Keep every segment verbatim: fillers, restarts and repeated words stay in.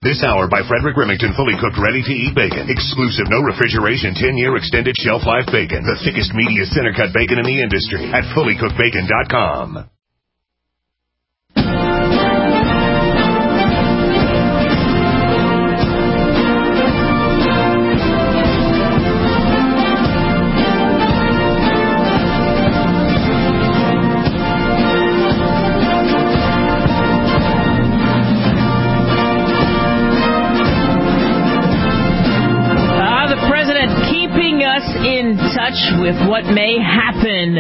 This hour by Frederick Remington, fully cooked, ready-to-eat bacon. Exclusive, no refrigeration, ten-year extended shelf life bacon. The thickest, meatiest center-cut bacon in the industry at fully cooked bacon dot com. In touch with what may happen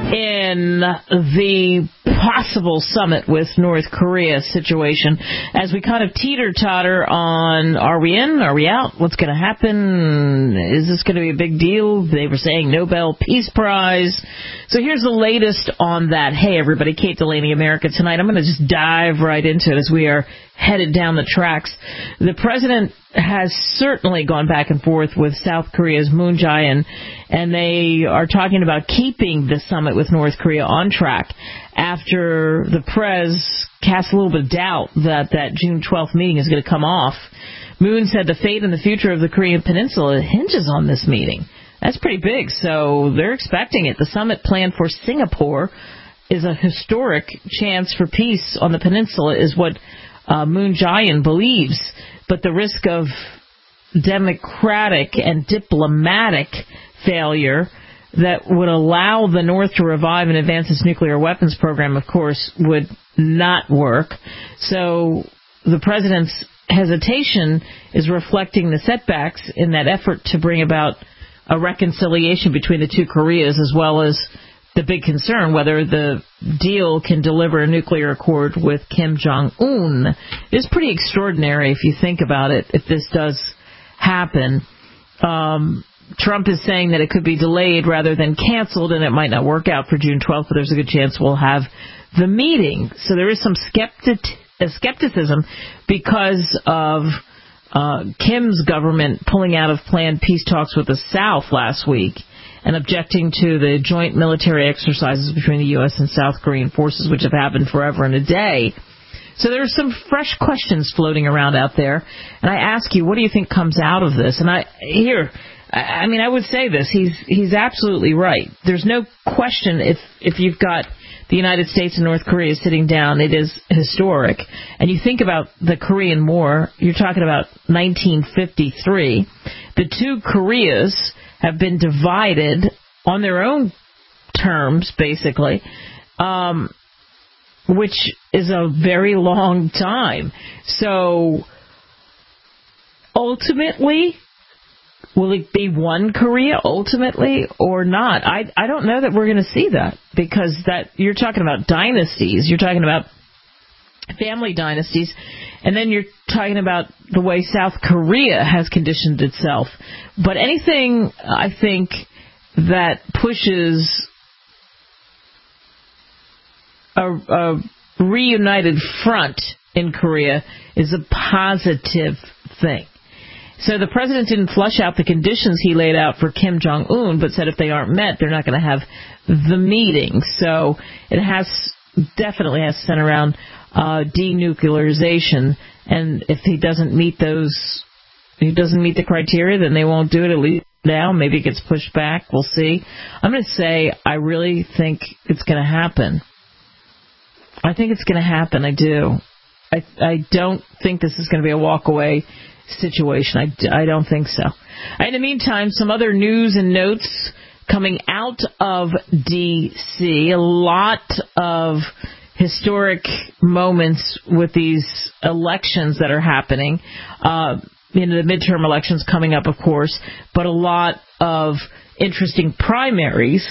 in the possible summit with North Korea situation as we kind of teeter-totter on, are we in, are we out, what's going to happen, is this going to be a big deal? They were saying Nobel Peace Prize. So here's the latest on that. Hey everybody, Kate Delaney, America Tonight. I'm going to just dive right into it as we are headed down the tracks. The president has certainly gone back and forth with South Korea's Moon Jae-in, and they are talking about keeping the summit with North Korea on track after the press cast a little bit of doubt that that June twelfth meeting is going to come off. Moon said the fate and the future of the Korean Peninsula hinges on this meeting. That's pretty big, so they're expecting it. The summit planned for Singapore is a historic chance for peace on the peninsula, is what uh, Moon Jae-in believes. But the risk of democratic and diplomatic failure that would allow the North to revive and advance its nuclear weapons program, of course, would not work. So the president's hesitation is reflecting the setbacks in that effort to bring about a reconciliation between the two Koreas, as well as the big concern whether the deal can deliver a nuclear accord with Kim Jong-un. It's pretty extraordinary if you think about it, if this does happen. Um, Trump is saying that it could be delayed rather than canceled, and it might not work out for June twelfth, but there's a good chance we'll have the meeting. So there is some skeptic, uh, skepticism because of uh, Kim's government pulling out of planned peace talks with the South last week and objecting to the joint military exercises between the U S and South Korean forces, which have happened forever and a day. So there are some fresh questions floating around out there. And I ask you, what do you think comes out of this? And I here, I mean, I would say this. He's he's absolutely right. There's no question if if you've got the United States and North Korea sitting down, it is historic. And you think about the Korean War, you're talking about nineteen fifty-three. The two Koreas have been divided on their own terms, basically, um, which is a very long time. So, ultimately, will it be one Korea ultimately or not? I I don't know that we're going to see that, because that you're talking about dynasties, you're talking about family dynasties, and then you're talking about the way South Korea has conditioned itself. But anything, I think, that pushes a, a reunited front in Korea is a positive thing. So the president didn't flush out the conditions he laid out for Kim Jong-un, but said if they aren't met, they're not going to have the meeting. So it has definitely has to center around uh, denuclearization, and if he doesn't meet those, he doesn't meet the criteria, then they won't do it, at least now. Maybe it gets pushed back. We'll see. I'm going to say I really think it's going to happen. I think it's going to happen. I do. I I don't think this is going to be a walk-away situation. I, I don't think so. In the meantime, some other news and notes coming out of D C A lot of historic moments with these elections that are happening. Uh, you know, the midterm elections coming up, of course, but a lot of interesting primaries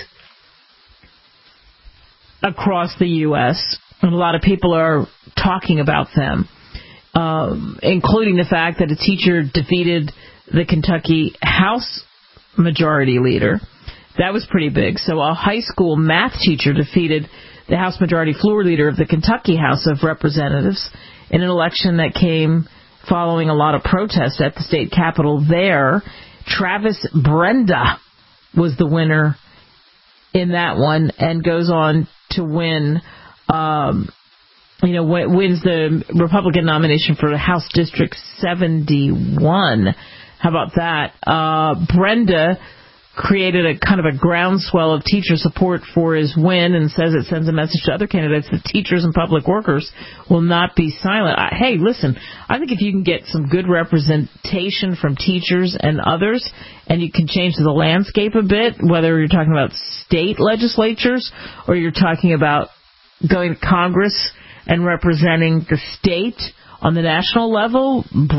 across the U S, and a lot of people are talking about them, um, including the fact that a teacher defeated the Kentucky House Majority Leader. That was pretty big. So a high school math teacher defeated the House Majority Floor Leader of the Kentucky House of Representatives in an election that came following a lot of protests at the state capitol there. Travis Brenda was the winner in that one and goes on to win um, you know, wins the Republican nomination for House District seventy-one. How about that? Uh, Brenda created a kind of a groundswell of teacher support for his win and says it sends a message to other candidates that teachers and public workers will not be silent. I, hey, listen, I think if you can get some good representation from teachers and others, and you can change the landscape a bit, whether you're talking about state legislatures or you're talking about going to Congress and representing the state on the national level,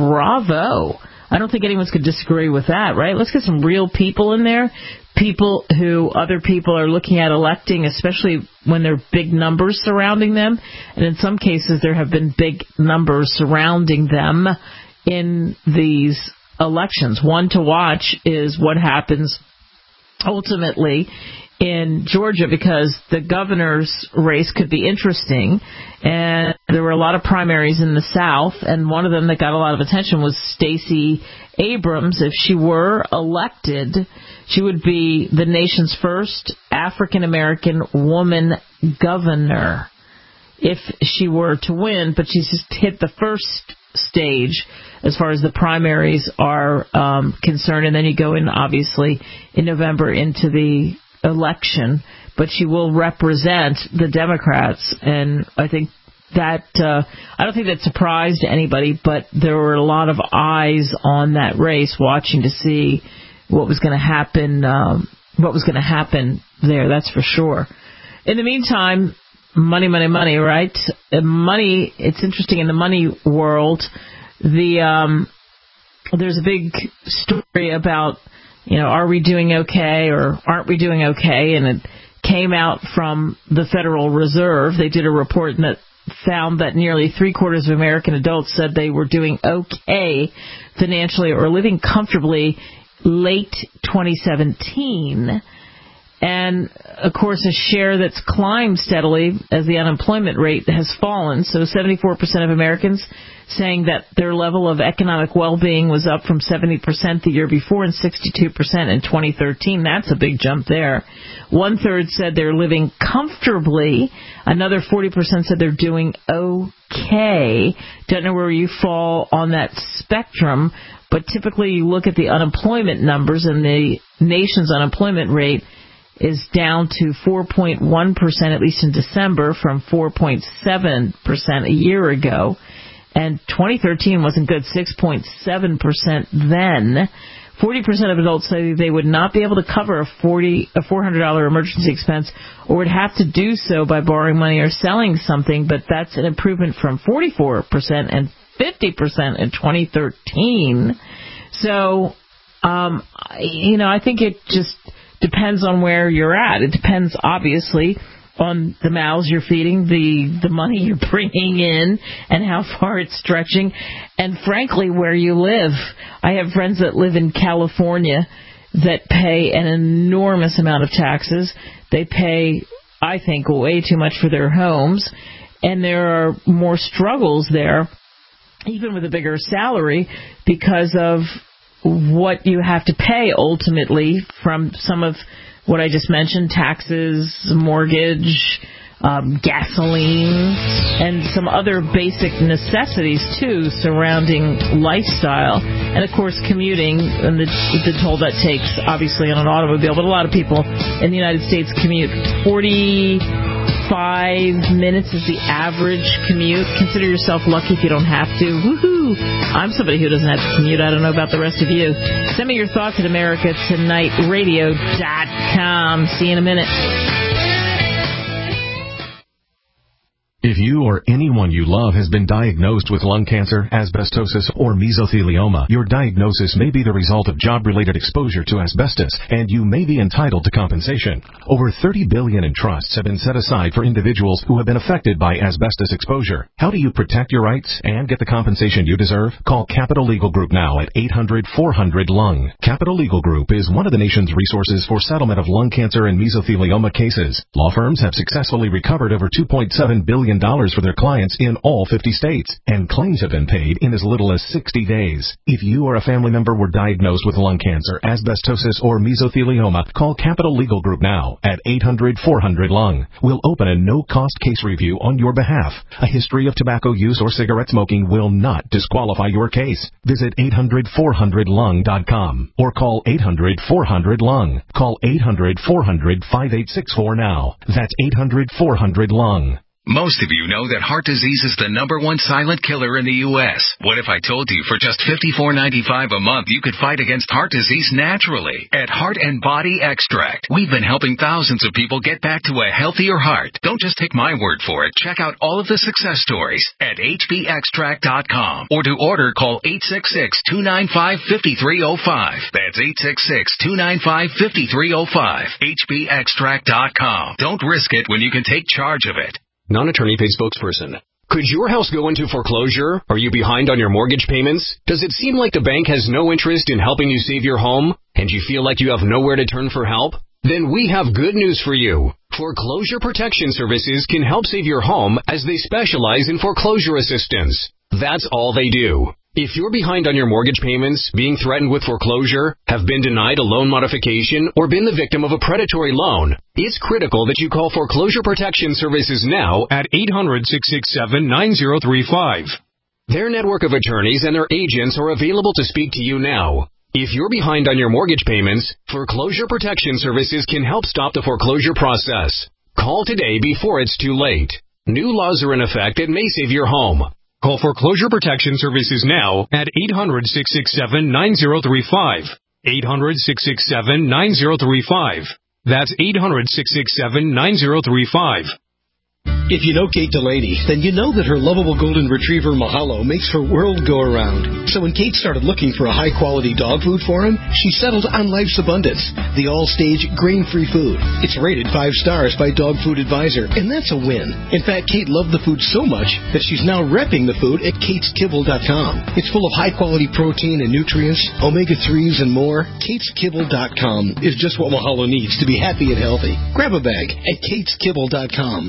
bravo. I don't think anyone's going to disagree with that, right? Let's get some real people in there, people who other people are looking at electing, especially when there are big numbers surrounding them. And in some cases, there have been big numbers surrounding them in these elections. One to watch is what happens ultimately in Georgia, because the governor's race could be interesting, and there were a lot of primaries in the South, and one of them that got a lot of attention was Stacey Abrams. If she were elected, she would be the nation's first African-American woman governor if she were to win, but she's just hit the first stage as far as the primaries are um, concerned, and then you go in, obviously, in November into the election, but she will represent the Democrats, and I think that uh, I don't think that surprised anybody, but there were a lot of eyes on that race watching to see what was going to happen, um, what was going to happen there, that's for sure. In the meantime, money, money, money, right? Money, it's interesting in the money world, the um, there's a big story about, you know, are we doing okay or aren't we doing okay? And it came out from the Federal Reserve. They did a report that found that nearly three quarters of American adults said they were doing okay financially or living comfortably late twenty seventeen. And, of course, a share that's climbed steadily as the unemployment rate has fallen. So seventy-four percent of Americans saying that their level of economic well-being was up from seventy percent the year before and sixty-two percent in twenty thirteen. That's a big jump there. One-third said they're living comfortably. Another forty percent said they're doing okay. Don't know where you fall on that spectrum, but typically you look at the unemployment numbers, and the nation's unemployment rate is down to four point one percent, at least in December, from four point seven percent a year ago. And twenty thirteen wasn't good, six point seven percent then. forty percent of adults say they would not be able to cover a forty a four hundred dollars emergency expense, or would have to do so by borrowing money or selling something, but that's an improvement from forty-four percent and fifty percent in twenty thirteen. So, um, you know, I think it just depends on where you're at. It depends, obviously, on the mouths you're feeding, the, the money you're bringing in, and how far it's stretching, and frankly, where you live. I have friends that live in California that pay an enormous amount of taxes. They pay, I think, way too much for their homes, and there are more struggles there, even with a bigger salary, because of what you have to pay ultimately from some of what I just mentioned, taxes, mortgage, um, gasoline, and some other basic necessities, too, surrounding lifestyle. And, of course, commuting and the, the toll that takes, obviously, on an automobile. But a lot of people in the United States commute forty-five minutes is the average commute. Consider yourself lucky if you don't have to. Woohoo! I'm somebody who doesn't have to commute. I don't know about the rest of you. Send me your thoughts at america tonight radio dot com. See you in a minute. If you or anyone you love has been diagnosed with lung cancer, asbestosis, or mesothelioma, your diagnosis may be the result of job-related exposure to asbestos, and you may be entitled to compensation. Over thirty billion dollars in trusts have been set aside for individuals who have been affected by asbestos exposure. How do you protect your rights and get the compensation you deserve? Call Capital Legal Group now at eight hundred four hundred lung. Capital Legal Group is one of the nation's resources for settlement of lung cancer and mesothelioma cases. Law firms have successfully recovered over two point seven billion million dollars for their clients in all fifty states, and claims have been paid in as little as sixty days. If you or a family member were diagnosed with lung cancer, asbestosis, or mesothelioma, call Capital Legal Group now at eight hundred four hundred lung. We'll open a no-cost case review on your behalf. A history of tobacco use or cigarette smoking will not disqualify your case. Visit eight hundred four hundred lung dot com or call eight hundred four hundred lung. Call eight hundred four hundred five eight six four now. That's eight hundred four hundred lung. Most of you know that heart disease is the number one silent killer in the U S What if I told you for just fifty-four ninety-five a month you could fight against heart disease naturally at Heart and Body Extract? We've been helping thousands of people get back to a healthier heart. Don't just take my word for it. Check out all of the success stories at H B extract dot com, or to order, call eight six six, two nine five, five three zero five. That's eight six six, two nine five, five three zero five. H B extract dot com. Don't risk it when you can take charge of it. Non-attorney paid spokesperson. Could your house go into foreclosure? Are you behind on your mortgage payments? Does it seem like the bank has no interest in helping you save your home, and you feel like you have nowhere to turn for help? Then we have good news for you. Foreclosure Protection Services can help save your home as they specialize in foreclosure assistance. That's all they do. If you're behind on your mortgage payments, being threatened with foreclosure, have been denied a loan modification, or been the victim of a predatory loan, it's critical that you call Foreclosure Protection Services now at eight hundred, six six seven, nine zero three five. Their network of attorneys and their agents are available to speak to you now. If you're behind on your mortgage payments, Foreclosure Protection Services can help stop the foreclosure process. Call today before it's too late. New laws are in effect that may save your home. Call Foreclosure Protection Services now at eight hundred, six six seven, nine zero three five. eight hundred, six six seven, nine zero three five. That's eight hundred, six six seven, nine zero three five. If you know Kate Delaney, then you know that her lovable golden retriever Mahalo makes her world go around. So when Kate started looking for a high-quality dog food for him, she settled on Life's Abundance, the all-stage grain-free food. It's rated five stars by Dog Food Advisor, and that's a win. In fact, Kate loved the food so much that she's now repping the food at kates kibble dot com. It's full of high-quality protein and nutrients, omega threes, and more. kates kibble dot com is just what Mahalo needs to be happy and healthy. Grab a bag at kates kibble dot com.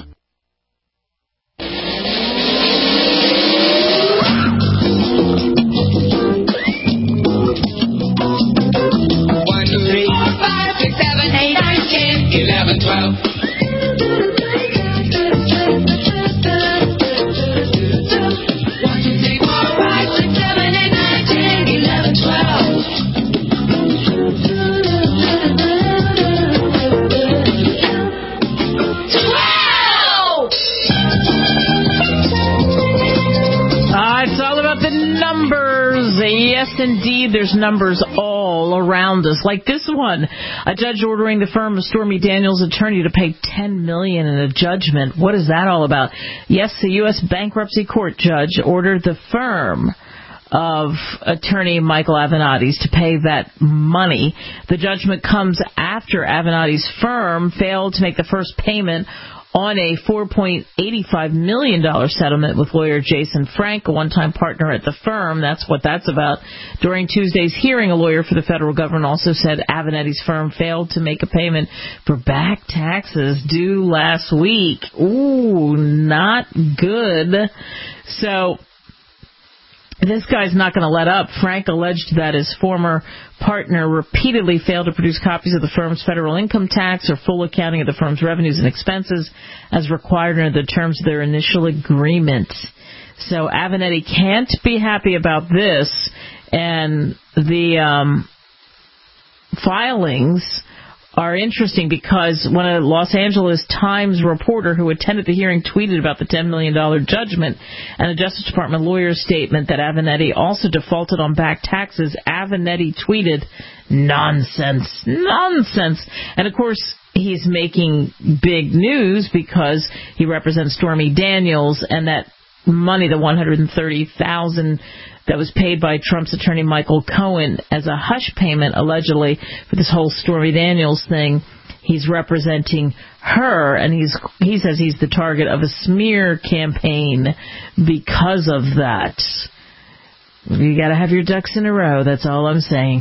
eleven, twelve. One, two, three, four, five, six, seven, eight, nine, ten, eleven, twelve. Twelve! Ah, it's all about the numbers. Yes, indeed, there's numbers all around us. Like this one, a judge ordering the firm of Stormy Daniels' attorney to pay ten million dollars in a judgment. What is that all about? Yes, the U S bankruptcy court judge ordered the firm of attorney Michael Avenatti's to pay that money. The judgment comes after Avenatti's firm failed to make the first payment on a four point eight five million dollars settlement with lawyer Jason Frank, a one-time partner at the firm. That's what that's about. During Tuesday's hearing, a lawyer for the federal government also said Avenatti's firm failed to make a payment for back taxes due last week. Ooh, not good. So this guy's not going to let up. Frank alleged that his former partner repeatedly failed to produce copies of the firm's federal income tax or full accounting of the firm's revenues and expenses as required under the terms of their initial agreement. So Avenatti can't be happy about this, and the um, filings are interesting because when a Los Angeles Times reporter who attended the hearing tweeted about the ten million dollars judgment and a Justice Department lawyer's statement that Avenatti also defaulted on back taxes, Avenatti tweeted, nonsense, nonsense. And, of course, he's making big news because he represents Stormy Daniels, and that money, the one hundred thirty thousand dollars that was paid by Trump's attorney Michael Cohen as a hush payment, allegedly, for this whole Stormy Daniels thing. He's representing her, and he's he says he's the target of a smear campaign because of that. You got to have your ducks in a row. That's all I'm saying.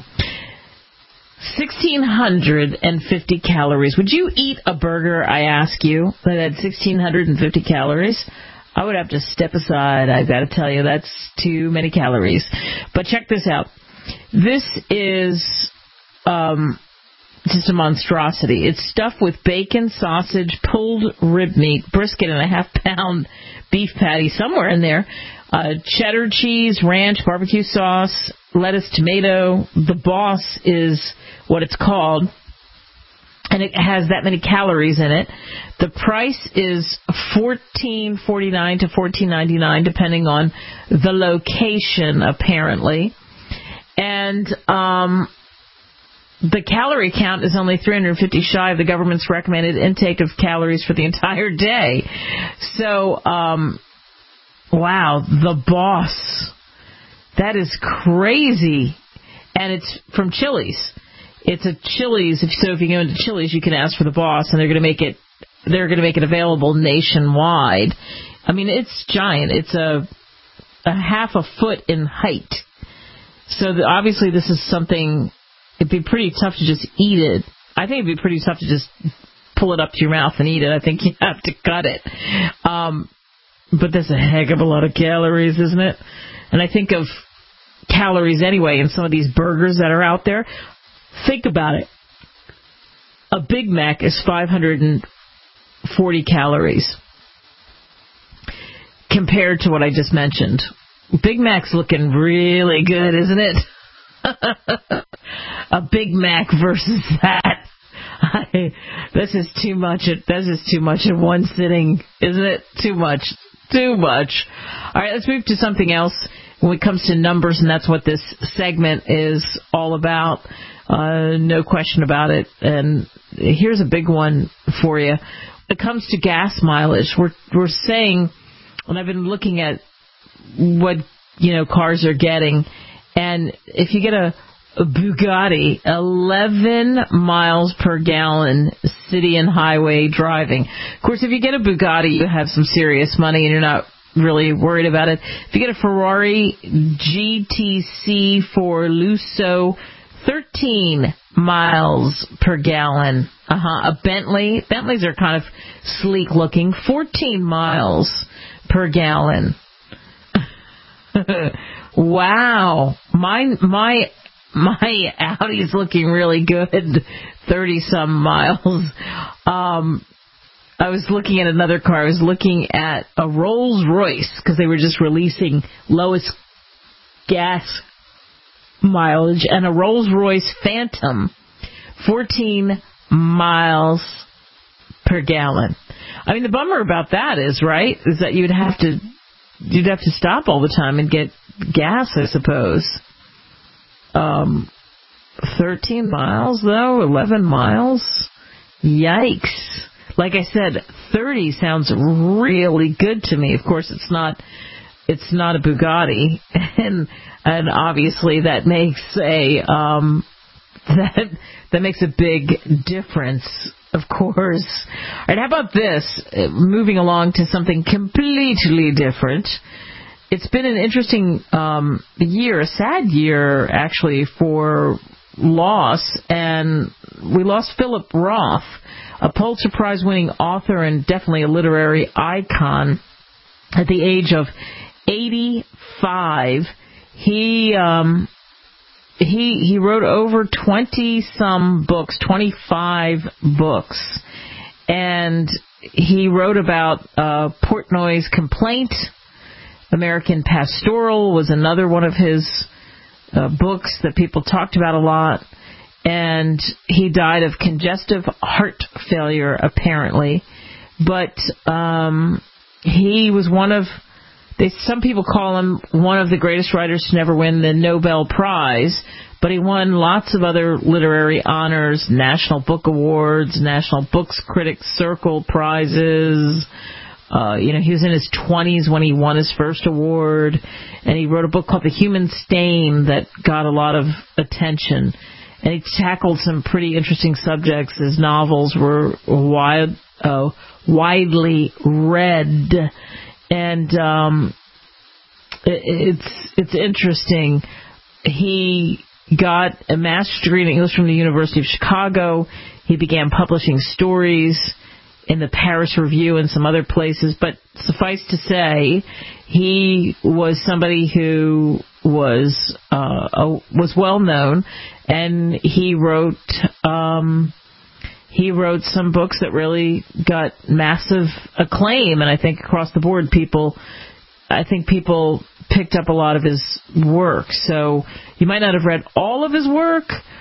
one thousand six hundred fifty calories. Would you eat a burger, I ask you, that had one thousand six hundred fifty calories? I would have to step aside. I've got to tell you, that's too many calories. But check this out. This is um, just a monstrosity. It's stuffed with bacon, sausage, pulled rib meat, brisket, and a half-pound beef patty somewhere in there. Uh, cheddar cheese, ranch, barbecue sauce, lettuce, tomato. The Boss is what it's called. And it has that many calories in it. The price is fourteen forty-nine to fourteen ninety-nine, depending on the location, apparently. And um, the calorie count is only three hundred fifty shy of the government's recommended intake of calories for the entire day. So, um, wow, the Boss. That is crazy. And it's from Chili's. It's a Chili's. So if you go into Chili's, you can ask for the Boss, and they're going to make it. They're going to make it available nationwide. I mean, it's giant. It's a a half a foot in height. So the, obviously, this is something. It'd be pretty tough to just eat it. I think it'd be pretty tough to just pull it up to your mouth and eat it. I think you have to cut it. Um, but there's a heck of a lot of calories, isn't it? And I think of calories anyway in some of these burgers that are out there. Think about it. A Big Mac is five hundred forty calories compared to what I just mentioned. Big Mac's looking really good, isn't it? A Big Mac versus that. I, this is too much. This is too much in one sitting, isn't it? Too much. Too much. All right, let's move to something else when it comes to numbers, and that's what this segment is all about. Uh, no question about it. And here's a big one for you. When it comes to gas mileage, we're we're saying, and I've been looking at what, you know, cars are getting, and if you get a, a Bugatti, eleven miles per gallon city and highway driving. Of course, if you get a Bugatti, you have some serious money and you're not really worried about it. If you get a Ferrari G T C for Lusso, thirteen miles per gallon. Uh-huh. A Bentley. Bentleys are kind of sleek looking. fourteen miles per gallon. Wow. My, my, my Audi's looking really good. thirty some miles. Um, I was looking at another car. I was looking at a Rolls Royce because they were just releasing lowest gas mileage, and a Rolls Royce Phantom, fourteen miles per gallon. I mean, the bummer about that is, right, is that you'd have to you'd have to stop all the time and get gas, I suppose. Um, thirteen miles though, eleven miles. Yikes! Like I said, thirty sounds really good to me. Of course, it's not. It's not a Bugatti, and and obviously that makes a um, that that makes a big difference. Of course. All right, how about this? Moving along to something completely different. It's been an interesting um, year, a sad year actually for loss, and we lost Philip Roth, a Pulitzer Prize-winning author and definitely a literary icon. At the age of eighty-five, he um, he he wrote over twenty some books, twenty-five books, and he wrote about uh, Portnoy's Complaint. American Pastoral was another one of his uh, books that people talked about a lot, and he died of congestive heart failure apparently, but um, he was one of They, some people call him one of the greatest writers to never win the Nobel Prize, but he won lots of other literary honors, National Book Awards, National Books Critics Circle prizes. Uh, you know, he was in his twenties when he won his first award, and he wrote a book called The Human Stain that got a lot of attention. And he tackled some pretty interesting subjects. His novels were wide, uh, widely read. And um, it, it's it's interesting. He got a master's degree in English from the University of Chicago. He began publishing stories in the Paris Review and some other places. But suffice to say, he was somebody who was uh, a, was well known, and he wrote um, he wrote some books that really got massive acclaim. And I think across the board, people, I think people picked up a lot of his work. So you might not have read all of his work,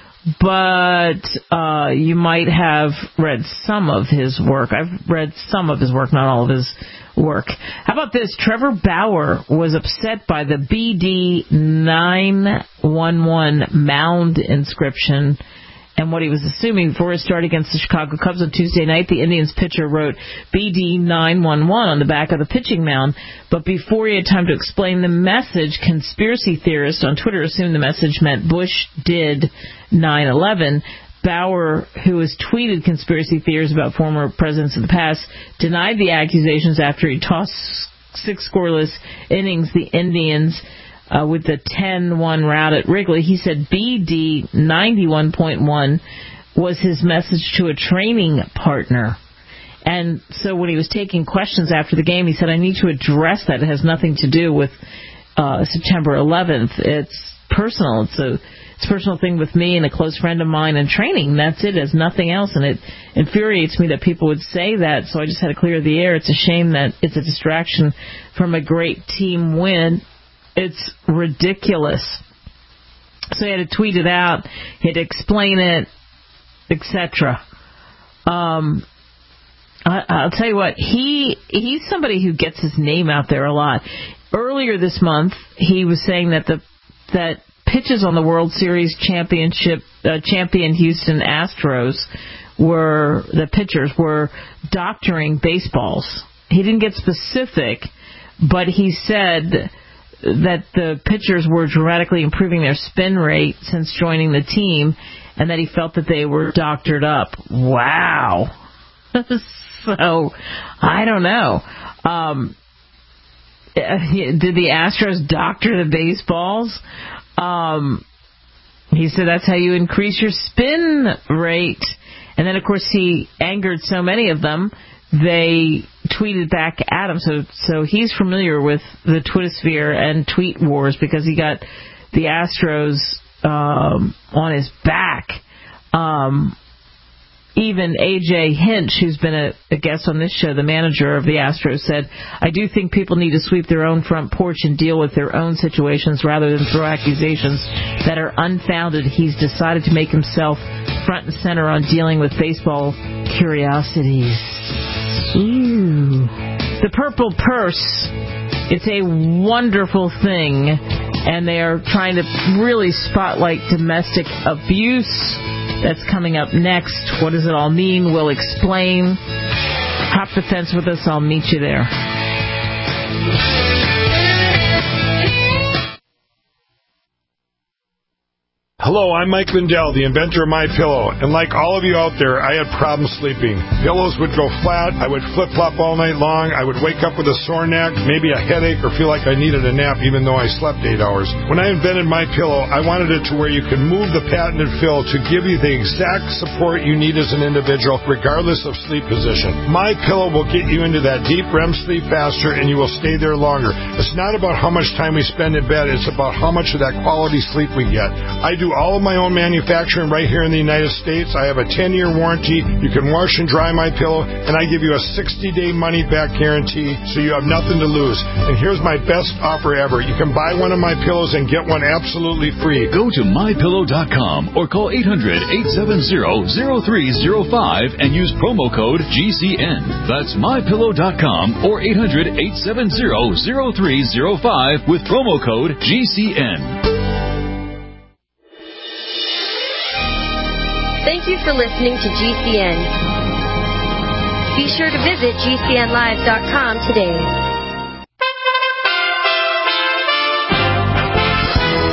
but uh, you might have read some of his work. I've read some of his work, not all of his work. How about this? Trevor Bauer was upset by the B D nine one one mound inscription and what he was assuming before his start against the Chicago Cubs on Tuesday night. The Indians pitcher wrote B D nine one one on the back of the pitching mound, but before he had time to explain the message, conspiracy theorists on Twitter assumed the message meant Bush did nine eleven. Bauer, who has tweeted conspiracy theories about former presidents in the past, denied the accusations after he tossed six scoreless innings the Indians uh, with the ten one rout at Wrigley. He said B D ninety-one point one was his message to a training partner. And so when he was taking questions after the game, he said, I need to address that. It has nothing to do with uh, September eleventh. It's personal. It's a It's a personal thing with me and a close friend of mine in training. That's it. It's nothing else. And it infuriates me that people would say that, so I just had to clear the air. It's a shame that it's a distraction from a great team win. It's ridiculous. So he had to tweet it out. He had to explain it, et cetera. Um, I, I'll tell you what, he he's somebody who gets his name out there a lot. Earlier this month, he was saying that the that pitches on the World Series championship uh, champion Houston Astros were the pitchers were doctoring baseballs. He didn't get specific, but he said that the pitchers were dramatically improving their spin rate since joining the team, and that he felt that they were doctored up. Wow. So I don't know. Um, did the Astros doctor the baseballs? Um, he said that's how you increase your spin rate. And then, of course, he angered so many of them, they tweeted back at him. So so he's familiar with the Twittersphere and tweet wars because he got the Astros um, on his back. Um, even A J Hinch, who's been a, a guest on this show, the manager of the Astros, said, I do think people need to sweep their own front porch and deal with their own situations rather than throw accusations that are unfounded. He's decided to make himself front and center on dealing with baseball curiosities. Ooh. The Purple Purse, it's a wonderful thing, and they are trying to really spotlight domestic abuse. That's coming up next. What does it all mean? We'll explain. Hop the fence with us. I'll meet you there. Hello, I'm Mike Lindell, the inventor of MyPillow, and like all of you out there, I had problems sleeping. Pillows would go flat, I would flip-flop all night long, I would wake up with a sore neck, maybe a headache, or feel like I needed a nap even though I slept eight hours. When I invented MyPillow, I wanted it to where you could move the patented fill to give you the exact support you need as an individual, regardless of sleep position. MyPillow will get you into that deep R E M sleep faster, and you will stay there longer. It's not about how much time we spend in bed, it's about how much of that quality sleep we get. I do all of my own manufacturing right here in the United States. I have a ten-year warranty. You can wash and dry my pillow, and I give you a sixty-day money-back guarantee, so you have nothing to lose. And here's my best offer ever. You can buy one of my pillows and get one absolutely free. Go to my pillow dot com or call eight hundred, eight seven zero, zero three zero five and use promo code G C N. That's my pillow dot com or eight hundred, eight seven zero, zero three zero five with promo code G C N. Thank you for listening to G C N. Be sure to visit G C N live dot com today. U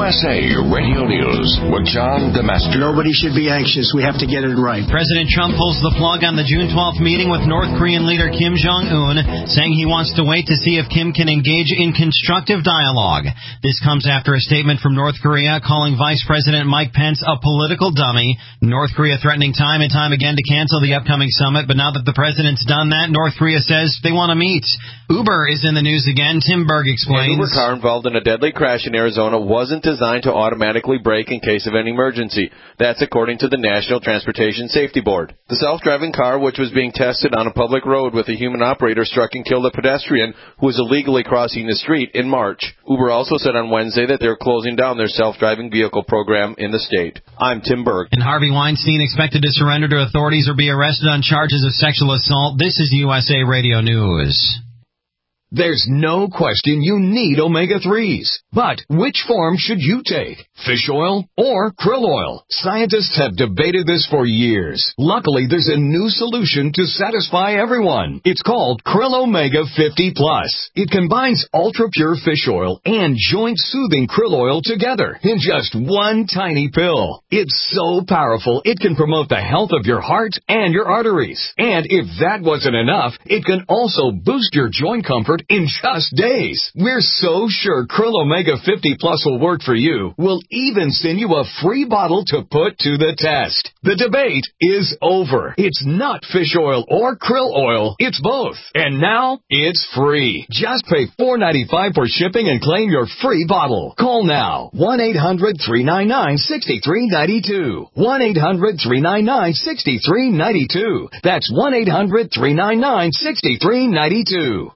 S A Radio News with John DeMaster. Nobody should be anxious. We have to get it right. President Trump pulls the plug on the June twelfth meeting with North Korean leader Kim Jong-un, saying he wants to wait to see if Kim can engage in constructive dialogue. This comes after a statement from North Korea calling Vice President Mike Pence a political dummy. North Korea threatening time and time again to cancel the upcoming summit, but now that the president's done that, North Korea says they want to meet. Uber is in the news again. Tim Berg explains. An Uber car involved in a deadly crash in Arizona wasn't designed to automatically brake in case of any emergency. That's according to the National Transportation Safety Board. The self-driving car, which was being tested on a public road with a human operator, struck and killed a pedestrian who was illegally crossing the street in March. Uber also said on Wednesday that they're closing down their self-driving vehicle program in the state. I'm Tim Berg. And Harvey Weinstein expected to surrender to authorities or be arrested on charges of sexual assault. This is U S A Radio News. There's no question you need omega threes. But which form should you take? Fish oil or krill oil? Scientists have debated this for years. Luckily, there's a new solution to satisfy everyone. It's called Krill Omega fifty plus. It combines ultra-pure fish oil and joint-soothing krill oil together in just one tiny pill. It's so powerful, it can promote the health of your heart and your arteries. And if that wasn't enough, it can also boost your joint comfort in just days. We're so sure Krill Omega fifty plus will work for you. We'll even send you a free bottle to put to the test. The debate is over. It's not fish oil or krill oil. It's both. And now it's free. Just pay four dollars and ninety-five cents for shipping and claim your free bottle. Call now. one eight hundred three nine nine six three nine two. one eight hundred three nine nine six three nine two. That's one eight hundred three nine nine six three nine two.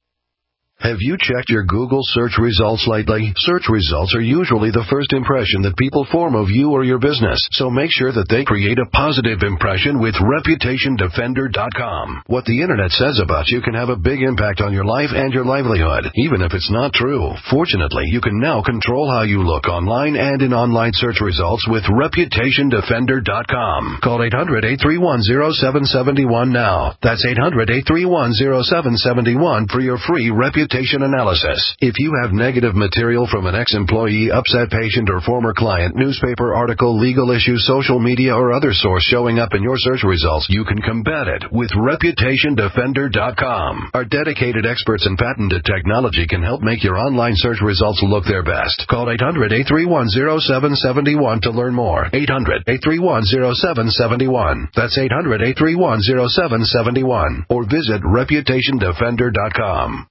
Have you checked your Google search results lately? Search results are usually the first impression that people form of you or your business, so make sure that they create a positive impression with Reputation Defender dot com. What the Internet says about you can have a big impact on your life and your livelihood, even if it's not true. Fortunately, you can now control how you look online and in online search results with Reputation Defender dot com. Call eight hundred eight three one zero seven seven one now. That's eight hundred eight three one zero seven seven one for your free Reputation analysis. If you have negative material from an ex-employee, upset patient, or former client, newspaper article, legal issue, social media, or other source showing up in your search results, you can combat it with Reputation Defender dot com. Our dedicated experts in patented technology can help make your online search results look their best. Call eight hundred eight three one zero seven seven one to learn more. eight hundred eight three one zero seven seven one. That's eight hundred eight three one zero seven seven one. Or visit Reputation Defender dot com.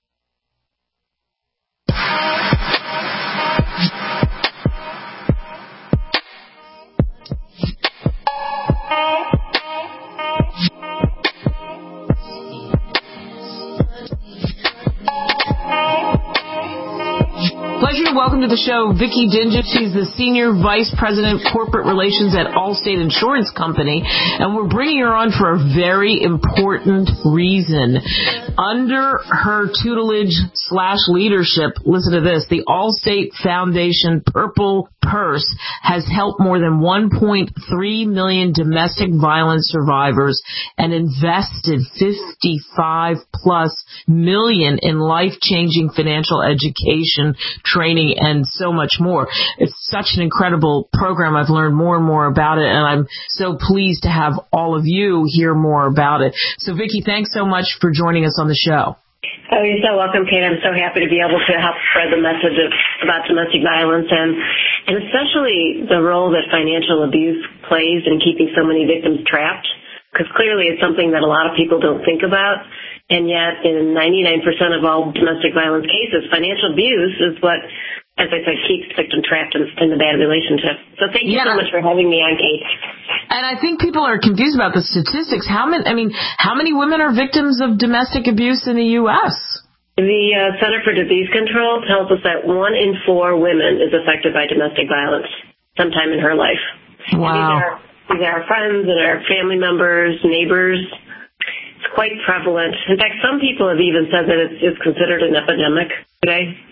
Pleasure to welcome to the show Vicki Dinges. She's the Senior Vice President Corporate Relations at Allstate Insurance Company, and we're bringing her on for a very important reason. Under her tutelage slash leadership, listen to this, the Allstate Foundation Purple Purse has helped more than one point three million domestic violence survivors and invested fifty-five plus million in life-changing financial education, training, and so much more. It's such an incredible program. I've learned more and more about it, and I'm so pleased to have all of you hear more about it. So, Vicki, thanks so much for joining us on the show. Oh, you're so welcome, Kate. I'm so happy to be able to help spread the message of, about domestic violence and, and especially the role that financial abuse plays in keeping so many victims trapped, because clearly it's something that a lot of people don't think about. And yet in ninety-nine percent of all domestic violence cases, financial abuse is what, as I said, keeps the victim trapped in, in the bad relationship. So thank you yeah. so much for having me on, Kate. And I think people are confused about the statistics. How many, I mean, how many women are victims of domestic abuse in the U S? The uh, Center for Disease Control tells us that one in four women is affected by domestic violence sometime in her life. Wow. And these are, these are our friends and our family members, neighbors. It's quite prevalent. In fact, some people have even said that it's, it's considered an epidemic today.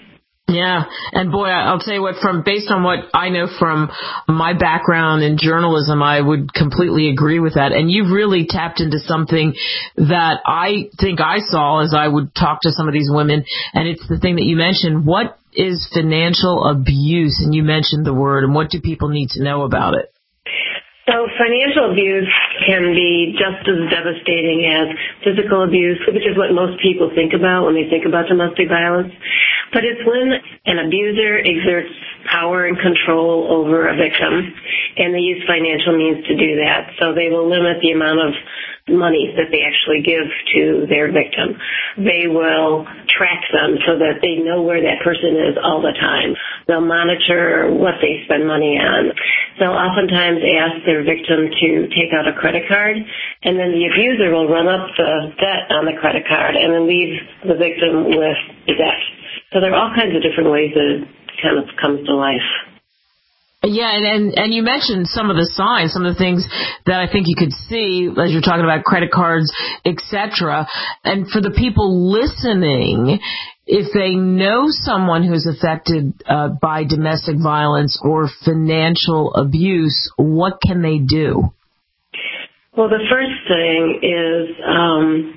Yeah, and boy, I'll tell you what, from based on what I know from my background in journalism, I would completely agree with that. And you've really tapped into something that I think I saw as I would talk to some of these women, and it's the thing that you mentioned. What is financial abuse? And you mentioned the word, and what do people need to know about it? So financial abuse can be just as devastating as physical abuse, which is what most people think about when they think about domestic violence. But it's when an abuser exerts power and control over a victim, and they use financial means to do that. So they will limit the amount of money that they actually give to their victim. They will track them so that they know where that person is all the time. They'll monitor what they spend money on. They'll oftentimes ask their victim to take out a credit card, and then the abuser will run up the debt on the credit card and then leave the victim with the debt. So there are all kinds of different ways that it kind of comes to life. Yeah, and, and, and you mentioned some of the signs, some of the things that I think you could see as you're talking about credit cards, et cetera. And for the people listening, if they know someone who's affected uh, by domestic violence or financial abuse, what can they do? Well, the first thing is um,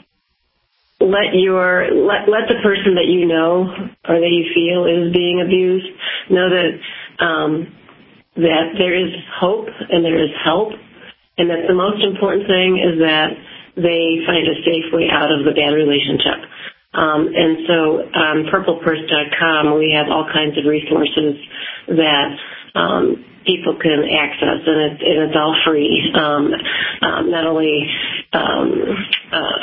let your let, let the person that you know or that you feel is being abused know that um, that there is hope and there is help, and that the most important thing is that they find a safe way out of the bad relationship. Um, and so on purple purse dot com, we have all kinds of resources that um, people can access, and it's, and it's all free. Um, um, not only um, uh,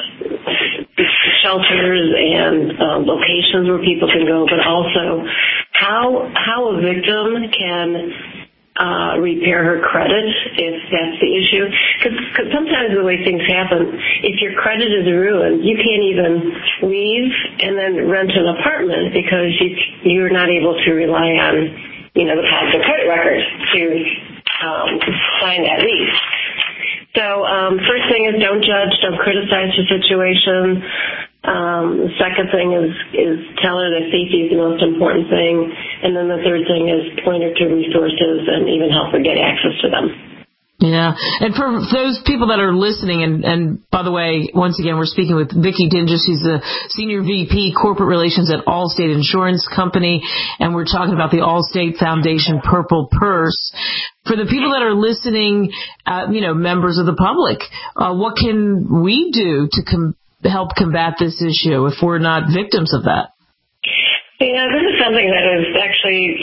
shelters and uh, locations where people can go, but also how how a victim can Uh, repair her credit if that's the issue. Because sometimes the way things happen, if your credit is ruined, you can't even leave and then rent an apartment because you, you're not able to rely on, you know, the positive credit record to um, sign that lease. So um, first thing is don't judge, don't criticize the situation. Um, the second thing is, is tell her that safety is the most important thing. And then the third thing is point her to resources and even help her get access to them. Yeah, and for those people that are listening, and, and by the way, once again, we're speaking with Vicki Dinges. She's the Senior V P Corporate Relations at Allstate Insurance Company, and we're talking about the Allstate Foundation Purple Purse. For the people that are listening, uh, you know, members of the public, uh, what can we do to com- help combat this issue if we're not victims of that? Yeah, this is something that is actually,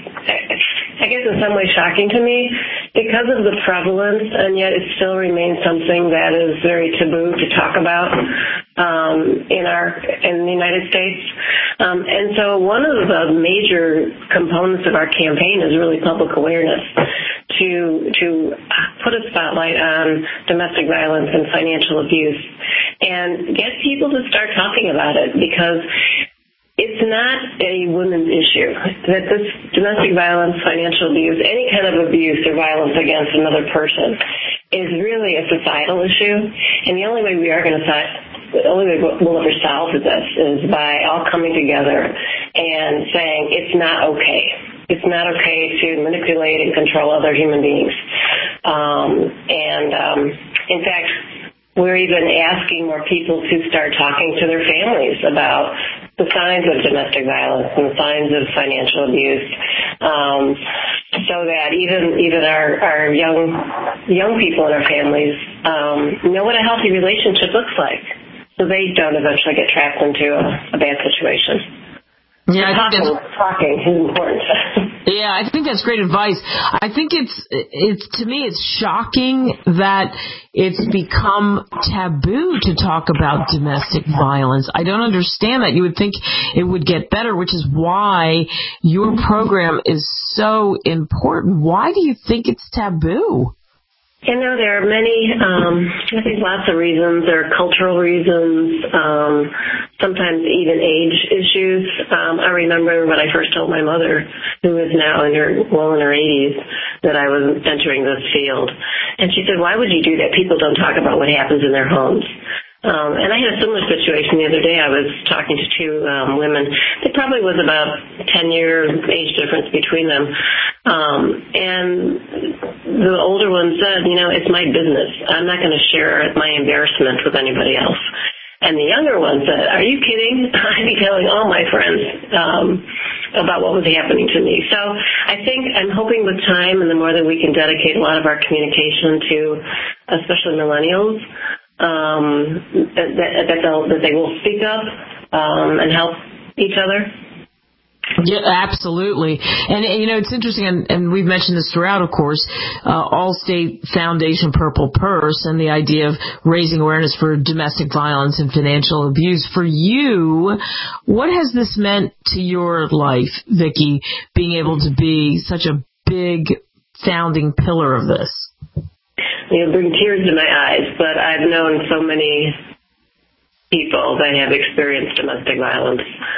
I guess in some ways shocking to me because of the prevalence, and yet it still remains something that is very taboo to talk about um, in our in the United States. Um, and so one of the major components of our campaign is really public awareness to to put a spotlight on domestic violence and financial abuse and get people to start talking about it, because it's not a women's issue. That this domestic violence, financial abuse, any kind of abuse or violence against another person is really a societal issue. And the only way we are going to the only way we'll ever solve this is by all coming together and saying it's not okay. It's not okay to manipulate and control other human beings. Um, and um, in fact, we're even asking more people to start talking to their families about the signs of domestic violence and the signs of financial abuse, um, so that even even our, our young young people in our families um, know what a healthy relationship looks like, so they don't eventually get trapped into a, a bad situation. Yeah, I think talking, talking is important. Yeah, I think that's great advice. I think it's it's to me it's shocking that it's become taboo to talk about domestic violence. I don't understand that. You would think it would get better, which is why your program is so important. Why do you think it's taboo? You know, there are many, um, I think lots of reasons. There are cultural reasons, um, sometimes even age issues. Um, I remember when I first told my mother, who is now in her, well in her eighties, that I was entering this field. And she said, why would you do that? People don't talk about what happens in their homes. Um, and I had a similar situation the other day. I was talking to two um, women. There probably was about ten-year age difference between them. Um, and the older one said, you know, it's my business. I'm not going to share my embarrassment with anybody else. And the younger one said, are you kidding? I'd be telling all my friends um, about what was happening to me. So I think I'm hoping with time and the more that we can dedicate a lot of our communication to especially millennials, um, that, that, they'll, that they will speak up um, and help each other. Yeah, absolutely. And, you know, it's interesting, and, and we've mentioned this throughout, of course, uh, Allstate Foundation Purple Purse and the idea of raising awareness for domestic violence and financial abuse. For you, what has this meant to your life, Vicki, being able to be such a big founding pillar of this? It'll bring tears to my eyes, but I've known so many people that have experienced domestic violence,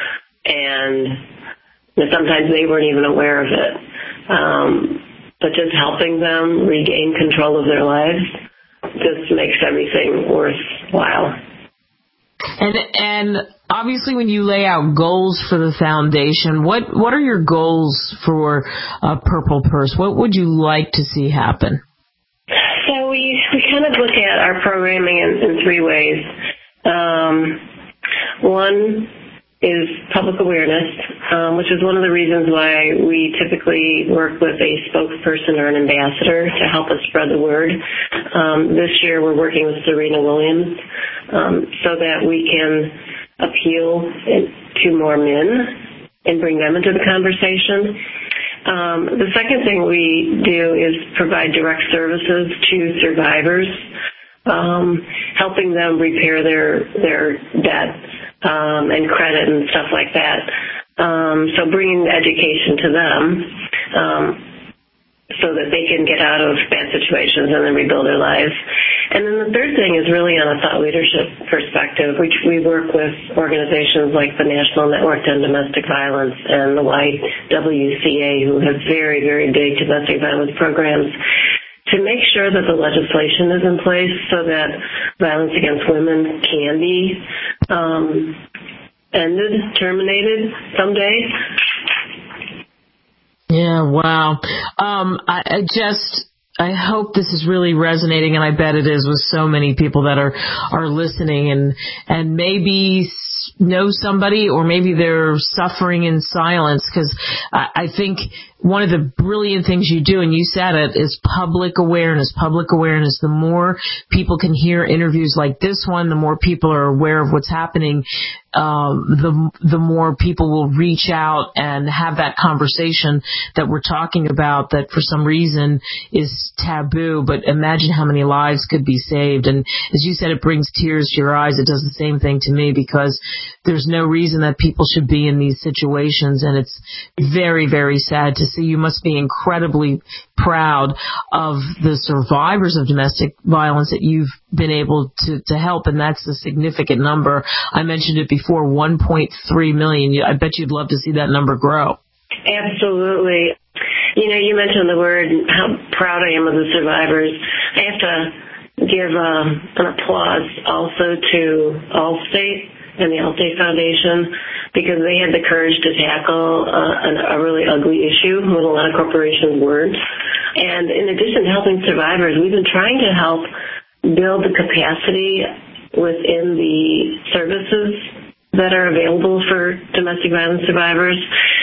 and sometimes they weren't even aware of it. Um, but just helping them regain control of their lives just makes everything worthwhile. And and obviously, when you lay out goals for the foundation, what what are your goals for uh, Purple Purse? What would you like to see happen? So we, we kind of look at our programming in, in three ways. Um, one is public awareness, um, which is one of the reasons why we typically work with a spokesperson or an ambassador to help us spread the word. Um, this year we're working with Serena Williams um, so that we can appeal to more men and bring them into the conversation. Um, the second thing we do is provide direct services to survivors, um, helping them repair their their debt um, and credit and stuff like that. Um, so bringing education to them um, so that they can get out of bad situations and then rebuild their lives. And then the third thing is really on a thought leadership perspective, which we work with organizations like the National Network on Domestic Violence and the Y W C A, who have very, very big domestic violence programs, to make sure that the legislation is in place so that violence against women can be um, ended, terminated someday. Yeah, wow. Um, I, I just... I hope this is really resonating, and I bet it is with so many people that are, are listening and, and maybe know somebody, or maybe they're suffering in silence, because I, I think one of the brilliant things you do, and you said it, is public awareness. Public awareness. The more people can hear interviews like this one, the more people are aware of what's happening, um, the the more people will reach out and have that conversation that we're talking about that for some reason is taboo. But imagine how many lives could be saved. And as you said, it brings tears to your eyes. It does the same thing to me, because there's no reason that people should be in these situations. And it's very, very sad to see. You must be incredibly proud of the survivors of domestic violence that you've been able to, to help, and that's a significant number. I mentioned it before, one point three million. I bet you'd love to see that number grow. Absolutely. You know, you mentioned the word, how proud I am of the survivors. I have to give um, an applause also to Allstate and the Allstate Foundation, because they had the courage to tackle uh, a really ugly issue with a lot of corporations' words. And in addition to helping survivors, we've been trying to help build the capacity within the services that are available for domestic violence survivors.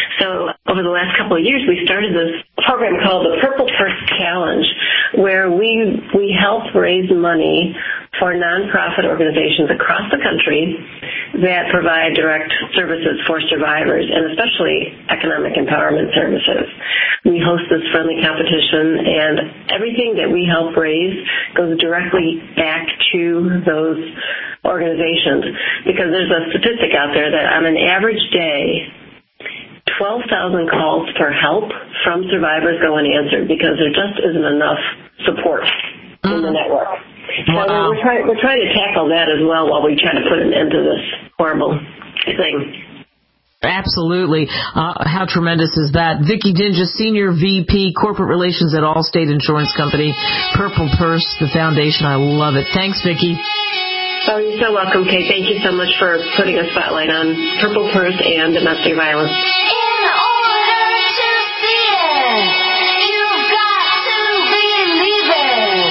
So over the last couple of years, we started this program called the Purple Purse Challenge, where we we help raise money for nonprofit organizations across the country that provide direct services for survivors, and especially economic empowerment services. We host this friendly competition, and everything that we help raise goes directly back to those organizations, because there's a statistic out there that on an average day, twelve thousand calls for help from survivors go unanswered because there just isn't enough support mm. in the network. So wow. we're, trying, we're trying to tackle that as well while we try to put an end to this horrible thing. Absolutely. Uh, how tremendous is that? Vicki Dinges, Senior V P, Corporate Relations at Allstate Insurance Company, Purple Purse, the foundation. I love it. Thanks, Vicki. Oh, you're so welcome, Kate. Thank you so much for putting a spotlight on Purple Purse and domestic violence. In order to see it, you've got to believe it.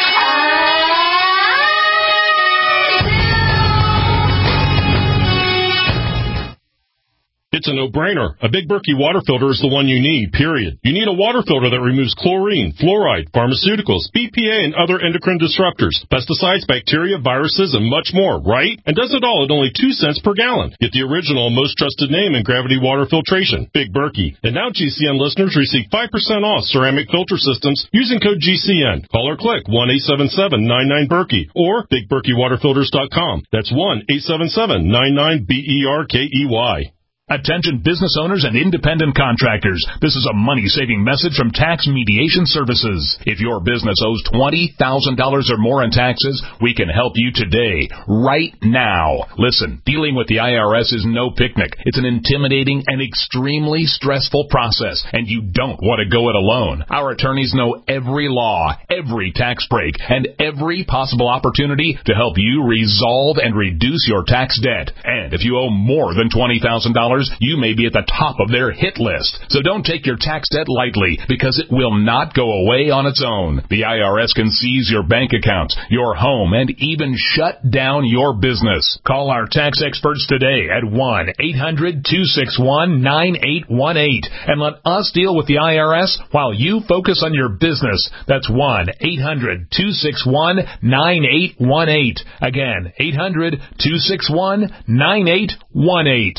It's a no-brainer. A Big Berkey water filter is the one you need, period. You need a water filter that removes chlorine, fluoride, pharmaceuticals, B P A, and other endocrine disruptors, pesticides, bacteria, viruses, and much more, right? And does it all at only two cents per gallon. Get the original and most trusted name in gravity water filtration, Big Berkey. And now G C N listeners receive five percent off ceramic filter systems using code G C N. Call or click one eight seven seven nine nine Berkey or big berkey water filters dot com. That's one eight seven seven nine nine B E R K E Y. Attention business owners and independent contractors. This is a money-saving message from Tax Mediation Services. If your business owes twenty thousand dollars or more in taxes, we can help you today, right now. Listen, dealing with the I R S is no picnic. It's an intimidating and extremely stressful process, and you don't want to go it alone. Our attorneys know every law, every tax break, and every possible opportunity to help you resolve and reduce your tax debt. And if you owe more than twenty thousand dollars, you may be at the top of their hit list. So don't take your tax debt lightly, because it will not go away on its own. The I R S can seize your bank accounts, your home, and even shut down your business. Call our tax experts today at one eight hundred two six one nine eight one eight and let us deal with the I R S while you focus on your business. That's one eight hundred two six one nine eight one eight. Again, eight hundred two six one nine eight one eight.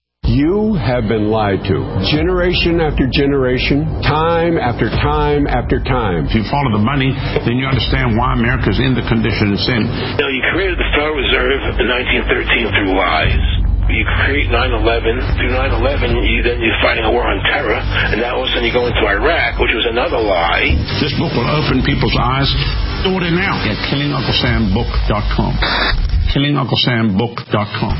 You have been lied to. Generation after generation, time after time after time. If you follow the money, then you understand why America's in the condition it's in. You know, you created the Federal Reserve in nineteen thirteen through lies. You create nine eleven. Through nine eleven, you, then you're fighting a war on terror, and now all of a sudden you go into Iraq, which was another lie. This book will open people's eyes. Order now at killing uncle sam book dot com. killing uncle sam book dot com.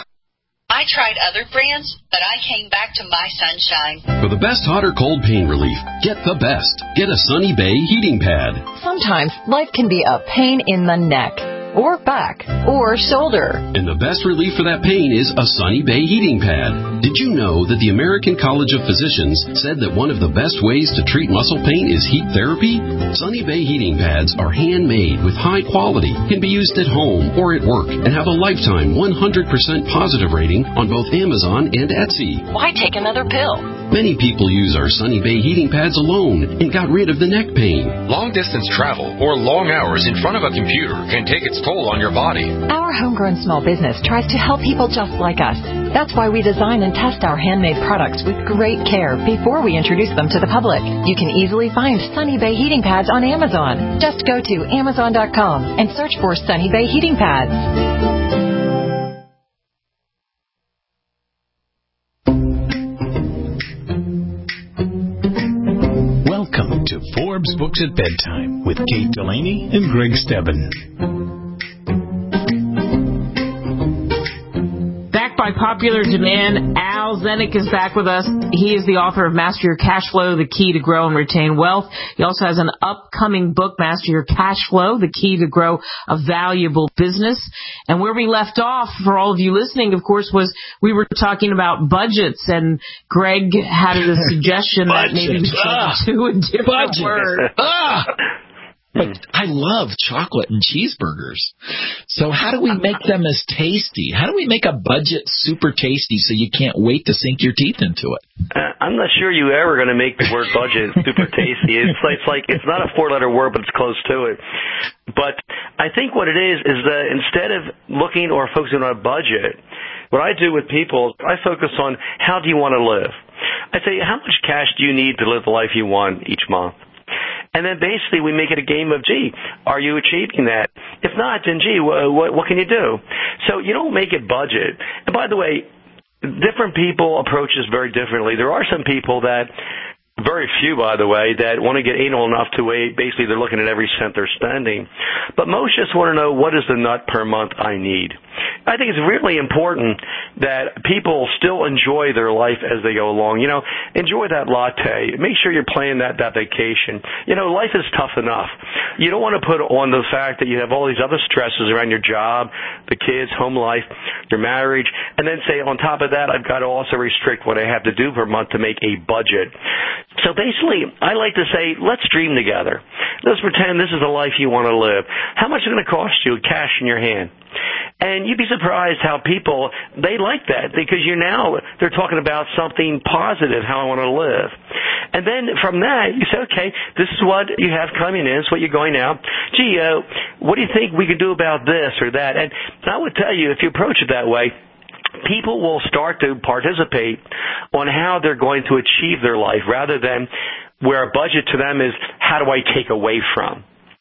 I tried other brands, but I came back to My Sunshine. For the best hot or cold pain relief, get the best. Get a Sunny Bay heating pad. Sometimes life can be a pain in the neck, or back, or shoulder. And the best relief for that pain is a Sunny Bay heating pad. Did you know that the American College of Physicians said that one of the best ways to treat muscle pain is heat therapy? Sunny Bay heating pads are handmade with high quality, can be used at home or at work, and have a lifetime one hundred percent positive rating on both Amazon and Etsy. Why take another pill? Many people use our Sunny Bay heating pads alone and got rid of the neck pain. Long-distance travel or long hours in front of a computer can take its toll on your body. Our homegrown small business tries to help people just like us. That's why we design and test our handmade products with great care before we introduce them to the public. You can easily find Sunny Bay heating pads on Amazon. Just go to amazon dot com and search for Sunny Bay heating pads. Welcome to Forbes Books at Bedtime with Kate Delaney and Greg Stebbin. Back by popular demand, Al Zenick is back with us. He is the author of Master Your Cash Flow, The Key to Grow and Retain Wealth. He also has an upcoming book, Master Your Cash Flow, The Key to Grow a Valuable Business. And where we left off, for all of you listening, of course, was we were talking about budgets, and Greg had a suggestion that maybe we should ah, do a different budget. word. Ah. But I love chocolate and cheeseburgers. So how do we make them as tasty? How do we make a budget super tasty so you can't wait to sink your teeth into it? Uh, I'm not sure you're ever going to make the word budget super tasty. It's like, it's like it's not a four-letter word, but it's close to it. But I think what it is is that instead of looking or focusing on a budget, what I do with people, I focus on how do you want to live. I say, how much cash do you need to live the life you want each month? And then basically we make it a game of, gee, are you achieving that? If not, then, gee, what, what can you do? So you don't make it budget. And by the way, different people approach this very differently. There are some people that, very few, by the way, that want to get anal enough to wait. Basically, they're looking at every cent they're spending. But most just want to know, what is the nut per month I need? I think it's really important that people still enjoy their life as they go along. You know, enjoy that latte. Make sure you're planning that, that vacation. You know, life is tough enough. you don't want to put on the fact that you have all these other stresses around your job, the kids, home life, your marriage, and then say on top of that, I've got to also restrict what I have to do per month to make a budget. So basically, I like to say, let's dream together. Let's pretend this is the life you want to live. How much is it going to cost you, cash in your hand? And you'd be surprised how people, they like that because you're now, they're talking about something positive, how I want to live. And then from that, you say, okay, this is what you have coming in, it's what you're going out. Gee, uh, what do you think we could do about this or that? And I would tell you, if you approach it that way, people will start to participate on how they're going to achieve their life rather than where a budget to them is how do I take away from.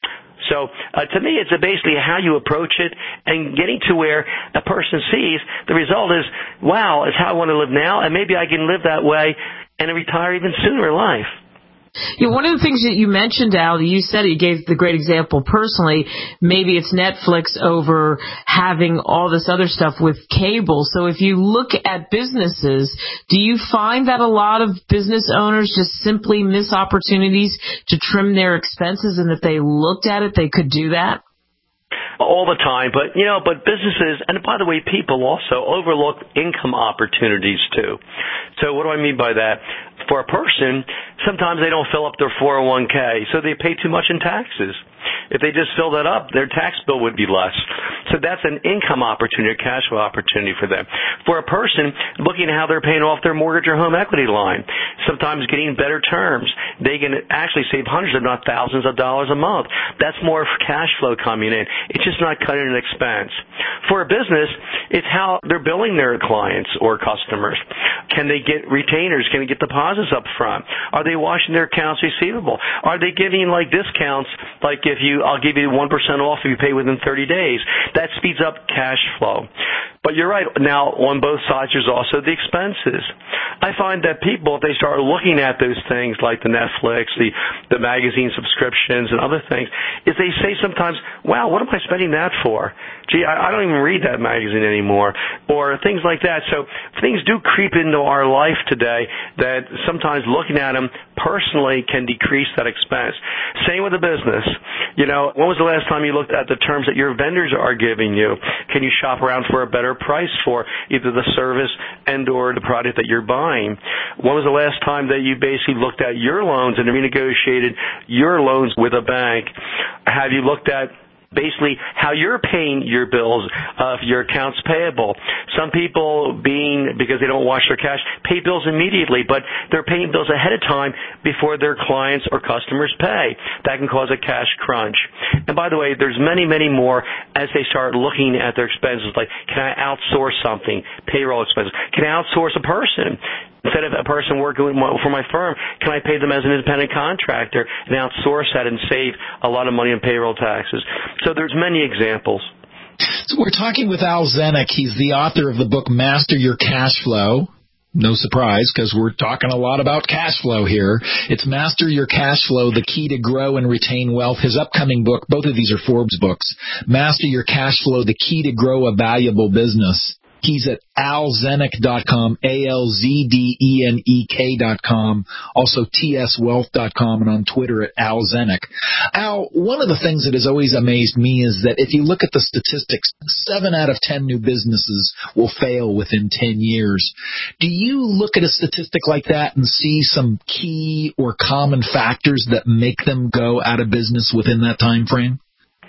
So uh, to me, it's basically how you approach it and getting to where a person sees the result is, wow, it's how I want to live now, and maybe I can live that way and retire even sooner in life. Yeah, one of the things that you mentioned, Al, you said, you gave the great example personally, maybe it's Netflix over having all this other stuff with cable. So if you look at businesses, do you find that a lot of business owners just simply miss opportunities to trim their expenses, and if they looked at it, they could do that? All the time, but, you know, but businesses, and by the way, people also overlook income opportunities too. So what do I mean by that? For a person, sometimes they don't fill up their four oh one k, so they pay too much in taxes. If they just fill that up, their tax bill would be less. So that's an income opportunity, a cash flow opportunity for them. For a person, looking at how they're paying off their mortgage or home equity line, sometimes getting better terms, they can actually save hundreds, if not thousands of dollars a month. That's more cash flow coming in. It's just not cutting an expense. For a business, it's how they're billing their clients or customers. Can they get retainers? Can they get deposits up front? Are they washing their accounts receivable? Are they giving like discounts, like if you, I'll give you one percent off if you pay within thirty days. That speeds up cash flow. But you're right. Now, on both sides, there's also the expenses. I find that people, if they start looking at those things like the Netflix, the, the magazine subscriptions and other things, is they say sometimes, wow, what am I spending that for? Gee, I, I don't even read that magazine anymore, or things like that. So things do creep into our life today that sometimes looking at them personally can decrease that expense. Same with a business. You know, when was the last time you looked at the terms that your vendors are giving you? Can you shop around for a better price for either the service and or the product that you're buying? When was the last time that you basically looked at your loans and renegotiated your loans with a bank? Have you looked at basically how you're paying your bills, uh, your accounts payable? Some people, being because they don't wash their cash, pay bills immediately, but they're paying bills ahead of time before their clients or customers pay. That can cause a cash crunch. And by the way, there's many, many more as they start looking at their expenses, like, can I outsource something? Payroll expenses. Can I outsource a person? Instead of a person working for my firm, can I pay them as an independent contractor and outsource that and save a lot of money in payroll taxes? So there's many examples. So we're talking with Al Zenek. He's the author of the book Master Your Cash Flow. No surprise, because we're talking a lot about cash flow here. It's Master Your Cash Flow, The Key to Grow and Retain Wealth. His upcoming book, both of these are Forbes books. Master Your Cash Flow, The Key to Grow a Valuable Business. He's at al zenek dot com, A L Z D E N E K dot com, also T S wealth dot com, and on Twitter at Al Zenek. Al, one of the things that has always amazed me is that if you look at the statistics, seven out of ten new businesses will fail within ten years. Do you look at a statistic like that and see some key or common factors that make them go out of business within that time frame?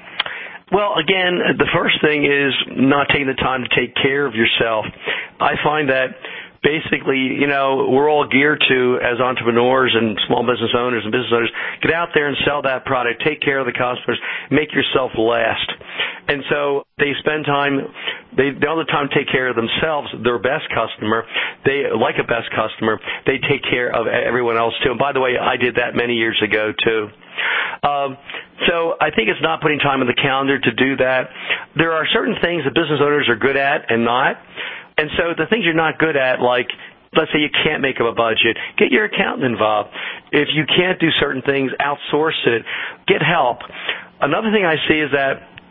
Well, again, the first thing is not taking the time to take care of yourself. I find that basically, you know, we're all geared to, as entrepreneurs and small business owners and business owners, get out there and sell that product, take care of the customers, make yourself last. And so they spend time, they don't have the time to take care of themselves, their best customer. They, like a best customer, they take care of everyone else too. And by the way, I did that many years ago too. Um, so I think it's not putting time on the calendar to do that. There are certain things that business owners are good at and not. And so the things you're not good at, like, let's say you can't make up a budget, get your accountant involved. If you can't do certain things, outsource it. Get help. Another thing I see is that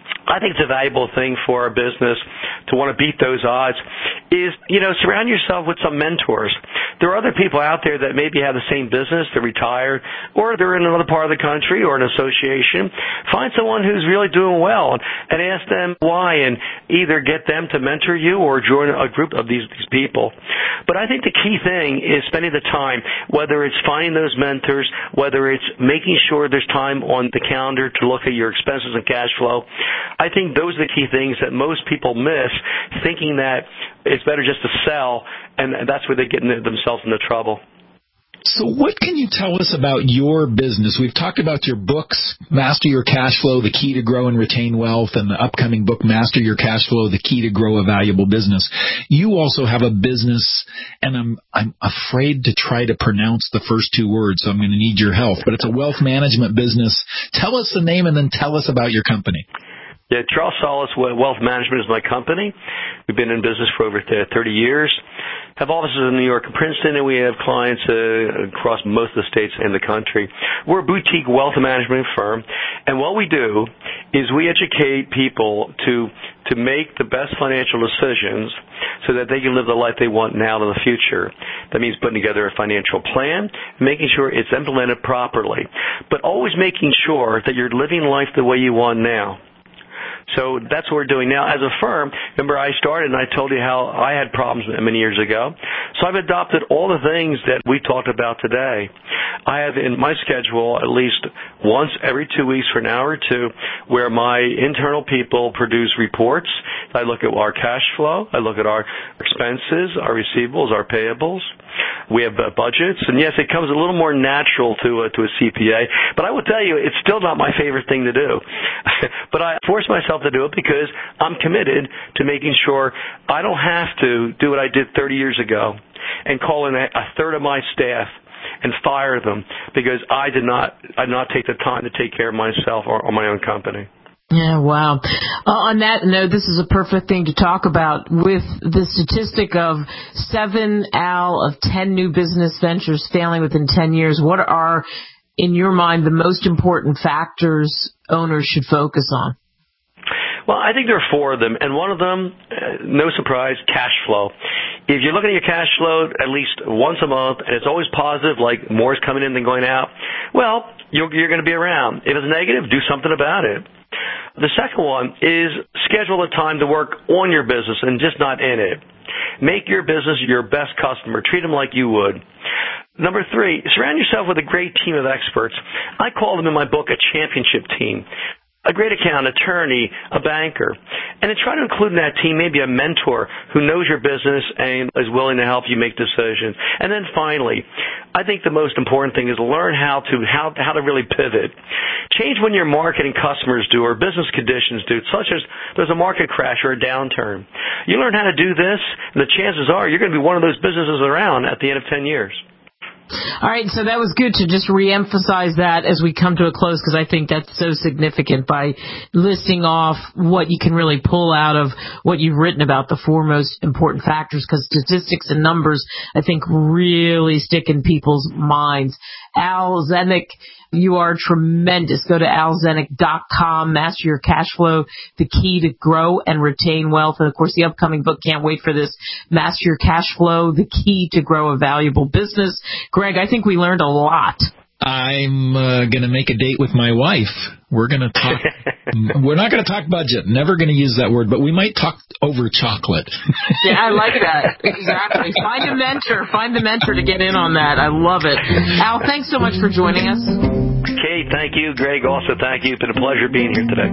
I think it's a valuable thing for our business to want to beat those odds is, you know, surround yourself with some mentors. There are other people out there that maybe have the same business, they're retired, or they're in another part of the country or an association. Find someone who's really doing well and ask them why and either get them to mentor you or join a group of these, these people. But I think the key thing is spending the time, whether it's finding those mentors, whether it's making sure there's time on the calendar to look at your expenses and cash flow. I think those are the key things that most people miss, thinking that it's better just to sell, and that's where they get themselves into trouble. So what can you tell us about your business? We've talked about your books, Master Your Cash Flow, The Key to Grow and Retain Wealth, and the upcoming book, Master Your Cash Flow, The Key to Grow a Valuable Business. You also have a business, and I'm I'm afraid to try to pronounce the first two words, so I'm going to need your help, but it's a wealth management business. Tell us the name and then tell us about your company. Yeah, Charles Solis Wealth Management is my company. We've been in business for over thirty years. Have offices in New York and Princeton, and we have clients uh, across most of the states in the country. We're a boutique wealth management firm, and what we do is we educate people to to make the best financial decisions so that they can live the life they want now and in the future. That means putting together a financial plan, making sure it's implemented properly, but always making sure that you're living life the way you want now. So that's what we're doing now. As a firm, remember I started and I told you how I had problems many years ago. So I've adopted all the things that we talked about today. I have in my schedule at least once every two weeks for an hour or two where my internal people produce reports. I look at our cash flow. I look at our expenses, our receivables, our payables. We have uh, budgets, and yes, it comes a little more natural to uh, to a C P A. But I will tell you, it's still not my favorite thing to do. But I force myself to do it because I'm committed to making sure I don't have to do what I did thirty years ago and call in a, a third of my staff and fire them because I did not I did not take the time to take care of myself or, or my own company. Yeah, wow. Uh, on that note, this is a perfect thing to talk about with the statistic of seven, Al, of ten new business ventures failing within ten years. What are, in your mind, the most important factors owners should focus on? Well, I think there are four of them, and one of them, uh, no surprise, cash flow. If you're looking at your cash flow at least once a month, and it's always positive, like more is coming in than going out, well, you're, you're going to be around. If it's negative, do something about it. The second one is schedule a time to work on your business and just not in it. Make your business your best customer. Treat them like you would. Number three, surround yourself with a great team of experts. I call them in my book a championship team. A great accountant, attorney, a banker. And then try to include in that team maybe a mentor who knows your business and is willing to help you make decisions. And then finally, I think the most important thing is learn how to how, how to really pivot. Change when your market and customers do or business conditions do, such as there's a market crash or a downturn. You learn how to do this, and the chances are you're going to be one of those businesses around at the end of ten years. All right, so that was good to just reemphasize that as we come to a close because I think that's so significant by listing off what you can really pull out of what you've written about the four most important factors because statistics and numbers, I think, really stick in people's minds. Al Zenik, you are tremendous. Go to al zenik dot com, Master Your Cash Flow, The Key to Grow and Retain Wealth. And, of course, the upcoming book, can't wait for this, Master Your Cash Flow, The Key to Grow a Valuable Business. Greg, I think we learned a lot. I'm uh, going to make a date with my wife. We're going to talk. We're not going to talk budget. Never going to use that word, but we might talk over chocolate. Yeah, I like that. Exactly. Find a mentor. Find the mentor to get in on that. I love it. Al, thanks so much for joining us. Kate, thank you. Greg, also thank you. It's been a pleasure being here today.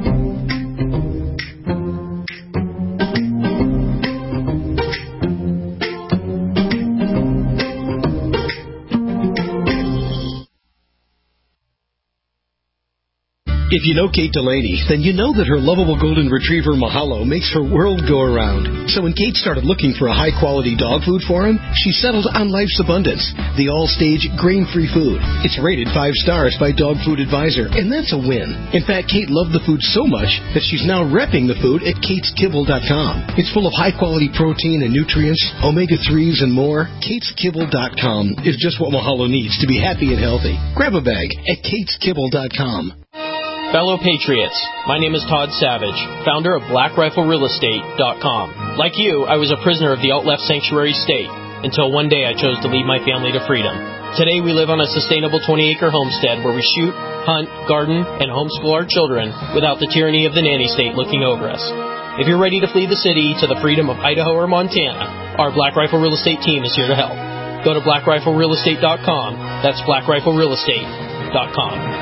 If you know Kate Delaney, then you know that her lovable golden retriever Mahalo makes her world go around. So when Kate started looking for a high-quality dog food for him, she settled on Life's Abundance, the all-stage grain-free food. It's rated five stars by Dog Food Advisor, and that's a win. In fact, Kate loved the food so much that she's now repping the food at kates kibble dot com. It's full of high-quality protein and nutrients, omega threes, and more. kates kibble dot com is just what Mahalo needs to be happy and healthy. Grab a bag at kates kibble dot com. Fellow Patriots, my name is Todd Savage, founder of Black Rifle Real Estate dot com. Like you, I was a prisoner of the alt-left sanctuary state until one day I chose to lead my family to freedom. Today we live on a sustainable twenty-acre homestead where we shoot, hunt, garden, and homeschool our children without the tyranny of the nanny state looking over us. If you're ready to flee the city to the freedom of Idaho or Montana, our Black Rifle Real Estate team is here to help. Go to Black Rifle Real Estate dot com. That's Black Rifle Real Estate dot com.